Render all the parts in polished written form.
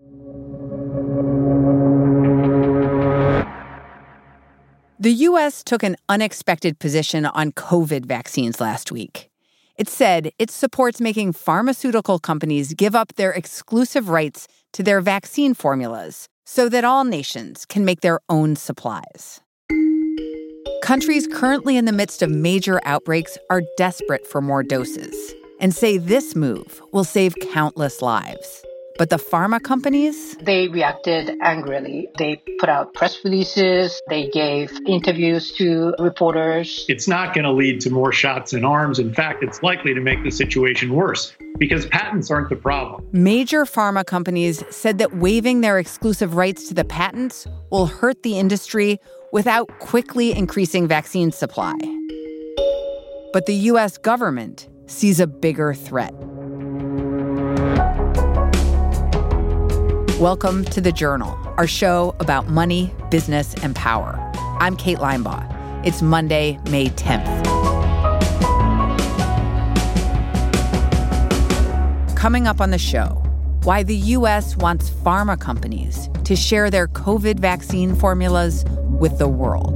The U.S. took an unexpected position on COVID vaccines last week. It said it supports making pharmaceutical companies give up their exclusive rights to their vaccine formulas so that all nations can make their own supplies. Countries currently in the midst of major outbreaks are desperate for more doses and say this move will save countless lives. But the pharma companies? They reacted angrily. They put out press releases. They gave interviews to reporters. It's not going to lead to more shots in arms. In fact, it's likely to make the situation worse because patents aren't the problem. Major pharma companies said that waiving their exclusive rights to the patents will hurt the industry without quickly increasing vaccine supply. But the U.S. government sees a bigger threat. Welcome to The Journal, our show about money, business, and power. I'm Kate Linebaugh. It's Monday, May 10th. Coming up on the show, why the U.S. wants pharma companies to share their COVID vaccine formulas with the world.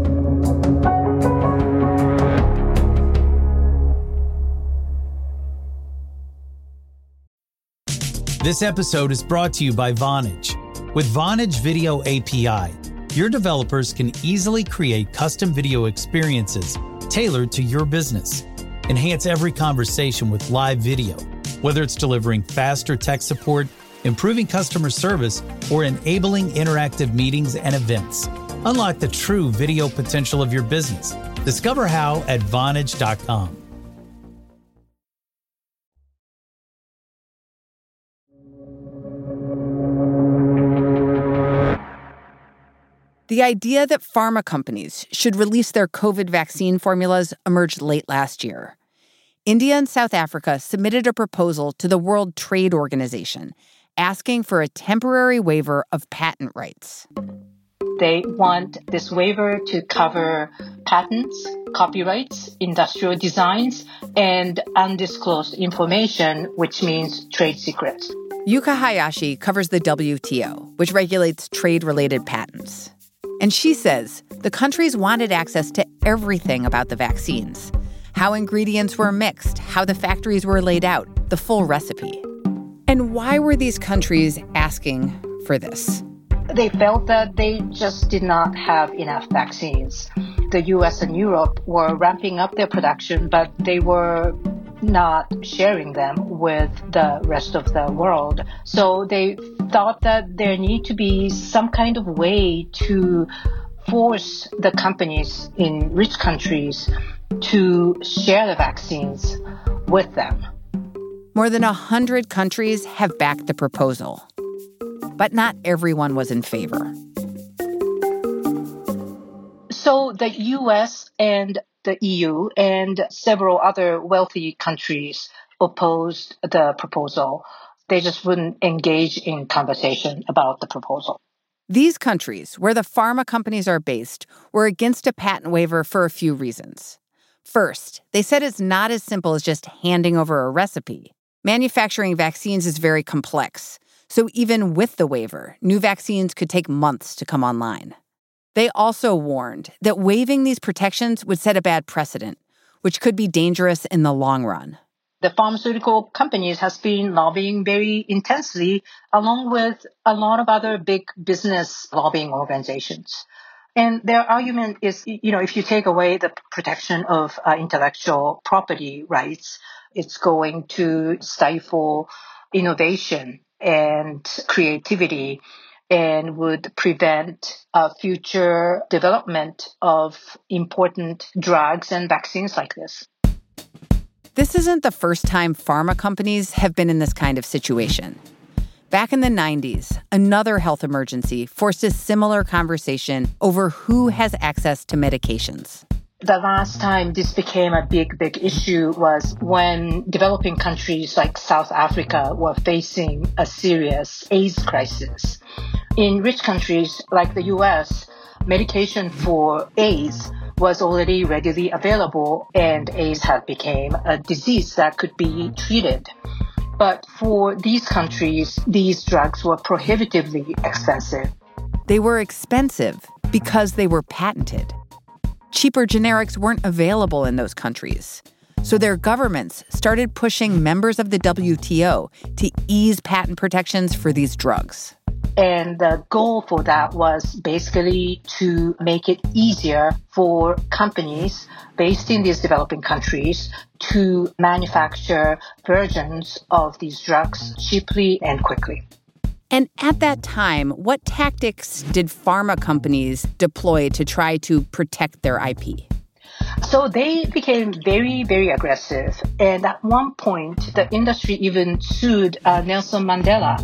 This episode is brought to you by Vonage. With Vonage Video API, your developers can easily create custom video experiences tailored to your business. Enhance every conversation with live video, whether it's delivering faster tech support, improving customer service, or enabling interactive meetings and events. Unlock the true video potential of your business. Discover how at Vonage.com. The idea that pharma companies should release their COVID vaccine formulas emerged late last year. India and South Africa submitted a proposal to the World Trade Organization asking for a temporary waiver of patent rights. They want this waiver to cover patents, copyrights, industrial designs, and undisclosed information, which means trade secrets. Yuka Hayashi covers the WTO, which regulates trade-related patents. And she says the countries wanted access to everything about the vaccines, how ingredients were mixed, how the factories were laid out, the full recipe. And why were these countries asking for this? They felt that they just did not have enough vaccines. The US and Europe were ramping up their production, but they were not sharing them with the rest of the world. So they thought that there need to be some kind of way to force the companies in rich countries to share the vaccines with them. More than 100 countries have backed the proposal, but not everyone was in favor. So the US and the EU and several other wealthy countries opposed the proposal. They just wouldn't engage in conversation about the proposal. These countries, where the pharma companies are based, were against a patent waiver for a few reasons. First, they said it's not as simple as just handing over a recipe. Manufacturing vaccines is very complex, so even with the waiver, new vaccines could take months to come online. They also warned that waiving these protections would set a bad precedent, which could be dangerous in the long run. The pharmaceutical companies has been lobbying very intensely, along with a lot of other big business lobbying organizations. And their argument is, if you take away the protection of intellectual property rights, it's going to stifle innovation and creativity and would prevent future development of important drugs and vaccines like this. This isn't the first time pharma companies have been in this kind of situation. Back in the 90s, another health emergency forced a similar conversation over who has access to medications. The last time this became a big issue was when developing countries like South Africa were facing a serious AIDS crisis. In rich countries like the US, medication for AIDS was already readily available, and AIDS had become a disease that could be treated. But for these countries, these drugs were prohibitively expensive. They were expensive because they were patented. Cheaper generics weren't available in those countries. So their governments started pushing members of the WTO to ease patent protections for these drugs. And the goal for that was basically to make it easier for companies based in these developing countries to manufacture versions of these drugs cheaply and quickly. And at that time, what tactics did pharma companies deploy to try to protect their IP? So they became very, very aggressive. And at one point, the industry even sued Nelson Mandela.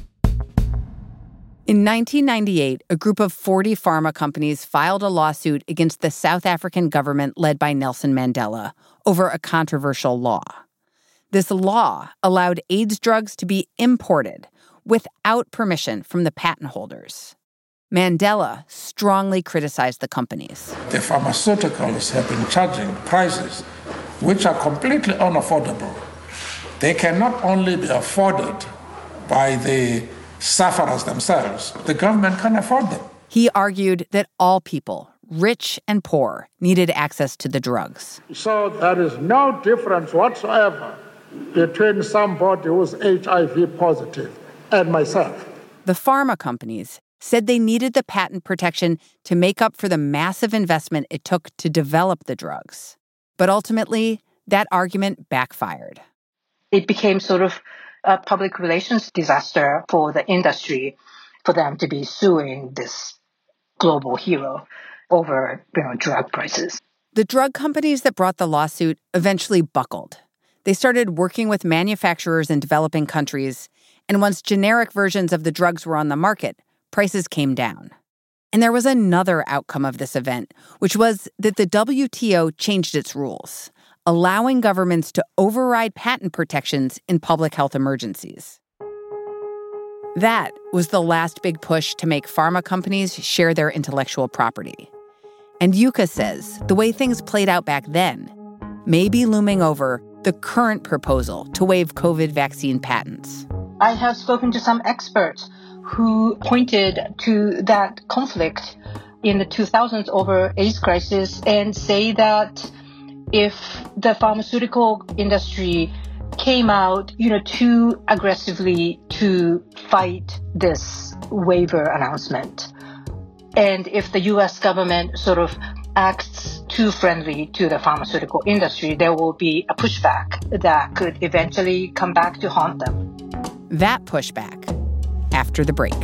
In 1998, a group of 40 pharma companies filed a lawsuit against the South African government led by Nelson Mandela over a controversial law. This law allowed AIDS drugs to be imported without permission from the patent holders. Mandela strongly criticized the companies. The pharmaceuticals have been charging prices which are completely unaffordable. They can not only be afforded by the sufferers themselves, the government can afford them. He argued that all people, rich and poor, needed access to the drugs. So there is no difference whatsoever between somebody who's HIV positive and myself. The pharma companies said they needed the patent protection to make up for the massive investment it took to develop the drugs. But ultimately, that argument backfired. It became sort of a public relations disaster for the industry, for them to be suing this global hero over drug prices. The drug companies that brought the lawsuit eventually buckled. They started working with manufacturers in developing countries, and once generic versions of the drugs were on the market, prices came down. And there was another outcome of this event, which was that the WTO changed its rules, allowing governments to override patent protections in public health emergencies. That was the last big push to make pharma companies share their intellectual property. And Yuka says the way things played out back then may be looming over the current proposal to waive COVID vaccine patents. I have spoken to some experts who pointed to that conflict in the 2000s over AIDS crisis and say that if the pharmaceutical industry came out, too aggressively to fight this waiver announcement, and if the U.S. government sort of acts too friendly to the pharmaceutical industry, there will be a pushback that could eventually come back to haunt them. That pushback after the break.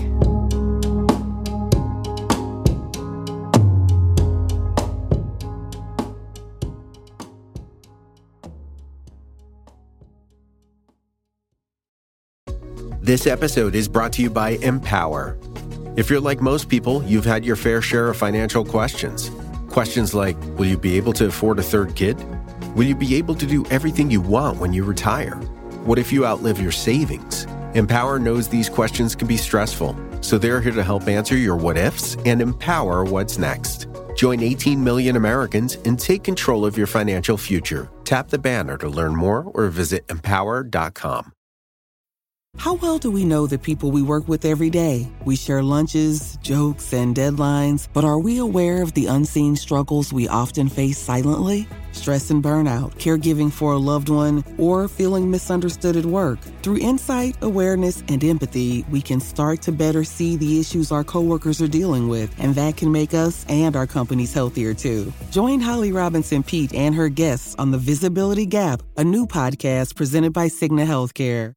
This episode is brought to you by Empower. If you're like most people, you've had your fair share of financial questions. Questions like, will you be able to afford a third kid? Will you be able to do everything you want when you retire? What if you outlive your savings? Empower knows these questions can be stressful, so they're here to help answer your what-ifs and empower what's next. Join 18 million Americans and take control of your financial future. Tap the banner to learn more or visit empower.com. How well do we know the people we work with every day? We share lunches, jokes, and deadlines, but are we aware of the unseen struggles we often face silently? Stress and burnout, caregiving for a loved one, or feeling misunderstood at work. Through insight, awareness, and empathy, we can start to better see the issues our coworkers are dealing with, and that can make us and our companies healthier too. Join Holly Robinson Peete and her guests on The Visibility Gap, a new podcast presented by Cigna Healthcare.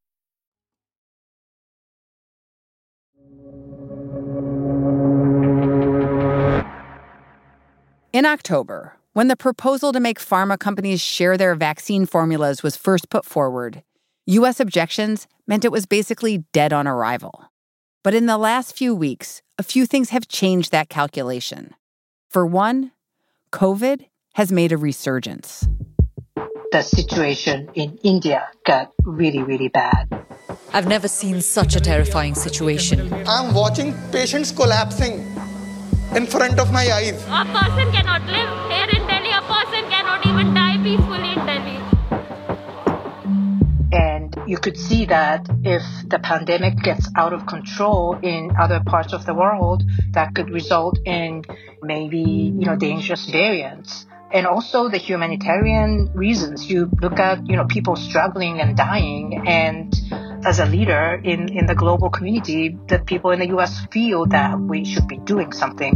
In October, when the proposal to make pharma companies share their vaccine formulas was first put forward, U.S. objections meant it was basically dead on arrival. But in the last few weeks, a few things have changed that calculation. For one, COVID has made a resurgence. The situation in India got really, really bad. I've never seen such a terrifying situation. I'm watching patients collapsing in front of my eyes. A person cannot live here in Delhi. A person cannot even die peacefully in Delhi. And you could see that if the pandemic gets out of control in other parts of the world, that could result in maybe, dangerous variants. And also the humanitarian reasons. You look at, people struggling and dying, and as a leader in the global community, the people in the U.S. feel that we should be doing something.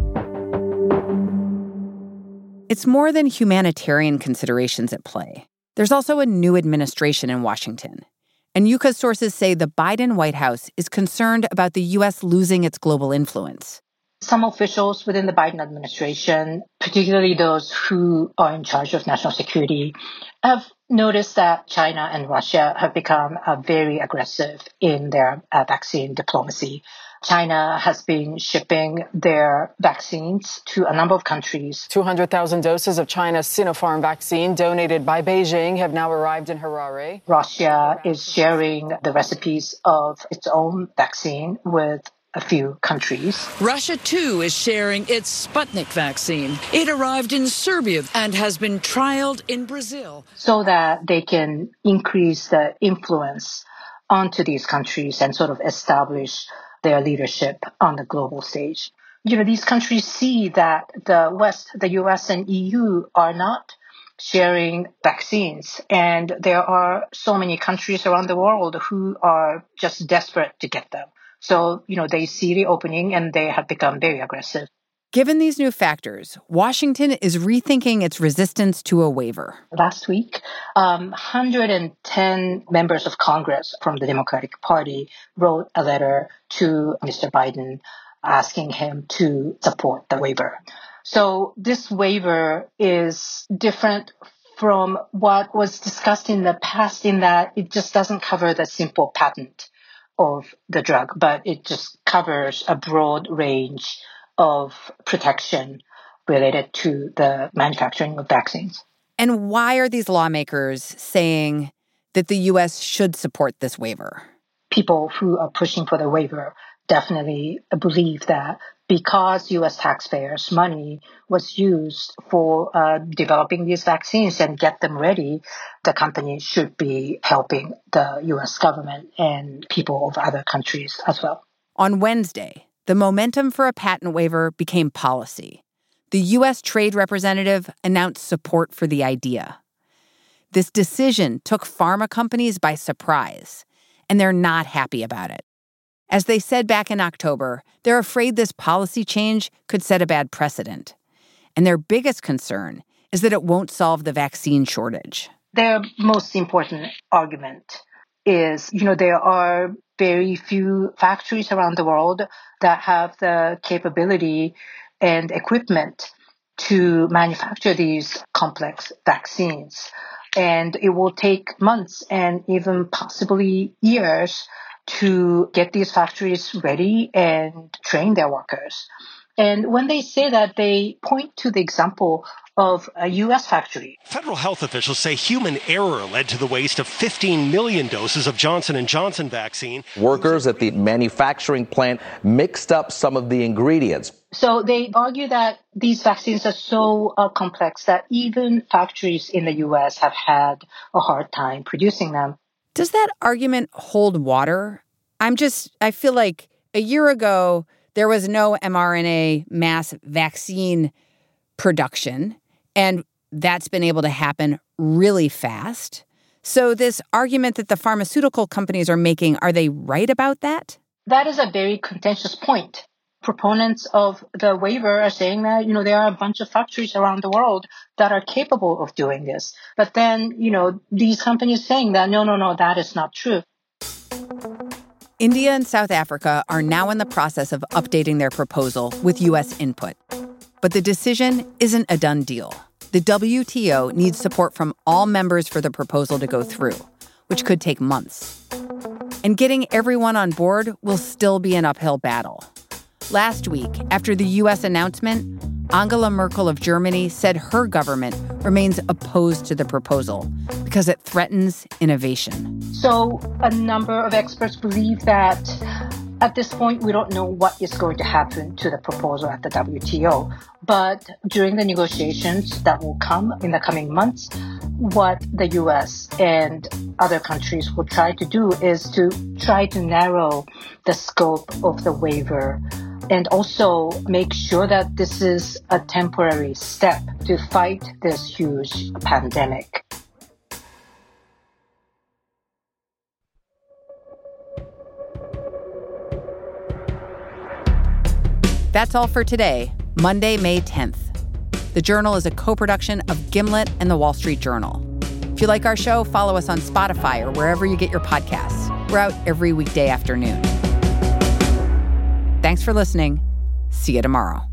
It's more than humanitarian considerations at play. There's also a new administration in Washington. And Yuka's sources say the Biden White House is concerned about the U.S. losing its global influence. Some officials within the Biden administration, particularly those who are in charge of national security, have noticed that China and Russia have become very aggressive in their vaccine diplomacy. China has been shipping their vaccines to a number of countries. 200,000 doses of China's Sinopharm vaccine donated by Beijing have now arrived in Harare. Russia is sharing the recipes of its own vaccine with a few countries. Russia, too, is sharing its Sputnik vaccine. It arrived in Serbia and has been trialed in Brazil. So that they can increase the influence onto these countries and sort of establish their leadership on the global stage. These countries see that the West, the US and EU are not sharing vaccines. And there are so many countries around the world who are just desperate to get them. So, they see the opening and they have become very aggressive. Given these new factors, Washington is rethinking its resistance to a waiver. Last week, 110 members of Congress from the Democratic Party wrote a letter to Mr. Biden asking him to support the waiver. So this waiver is different from what was discussed in the past in that it just doesn't cover the simple patent of the drug, but it just covers a broad range of protection related to the manufacturing of vaccines. And why are these lawmakers saying that the U.S. should support this waiver? People who are pushing for the waiver definitely believe that because U.S. taxpayers' money was used for developing these vaccines and get them ready, the company should be helping the U.S. government and people of other countries as well. On Wednesday, the momentum for a patent waiver became policy. The U.S. Trade Representative announced support for the idea. This decision took pharma companies by surprise, and they're not happy about it. As they said back in October, they're afraid this policy change could set a bad precedent. And their biggest concern is that it won't solve the vaccine shortage. Their most important argument is, there are very few factories around the world that have the capability and equipment to manufacture these complex vaccines. And it will take months and even possibly years to get these factories ready and train their workers. And when they say that, they point to the example of a U.S. factory. Federal health officials say human error led to the waste of 15 million doses of Johnson & Johnson vaccine. Workers at the manufacturing plant mixed up some of the ingredients. So they argue that these vaccines are so complex that even factories in the U.S. have had a hard time producing them. Does that argument hold water? I feel like a year ago, there was no mRNA mass vaccine production, and that's been able to happen really fast. So this argument that the pharmaceutical companies are making, are they right about that? That is a very contentious point. Proponents of the waiver are saying that, there are a bunch of factories around the world that are capable of doing this. But then, these companies saying that, no, that is not true. India and South Africa are now in the process of updating their proposal with U.S. input. But the decision isn't a done deal. The WTO needs support from all members for the proposal to go through, which could take months. And getting everyone on board will still be an uphill battle. Last week, after the U.S. announcement, Angela Merkel of Germany said her government remains opposed to the proposal because it threatens innovation. So a number of experts believe that at this point, we don't know what is going to happen to the proposal at the WTO. But during the negotiations that will come in the coming months, what the U.S. and other countries will try to do is to try to narrow the scope of the waiver and also make sure that this is a temporary step to fight this huge pandemic. That's all for today, Monday, May 10th. The Journal is a co-production of Gimlet and The Wall Street Journal. If you like our show, follow us on Spotify or wherever you get your podcasts. We're out every weekday afternoon. Thanks for listening. See you tomorrow.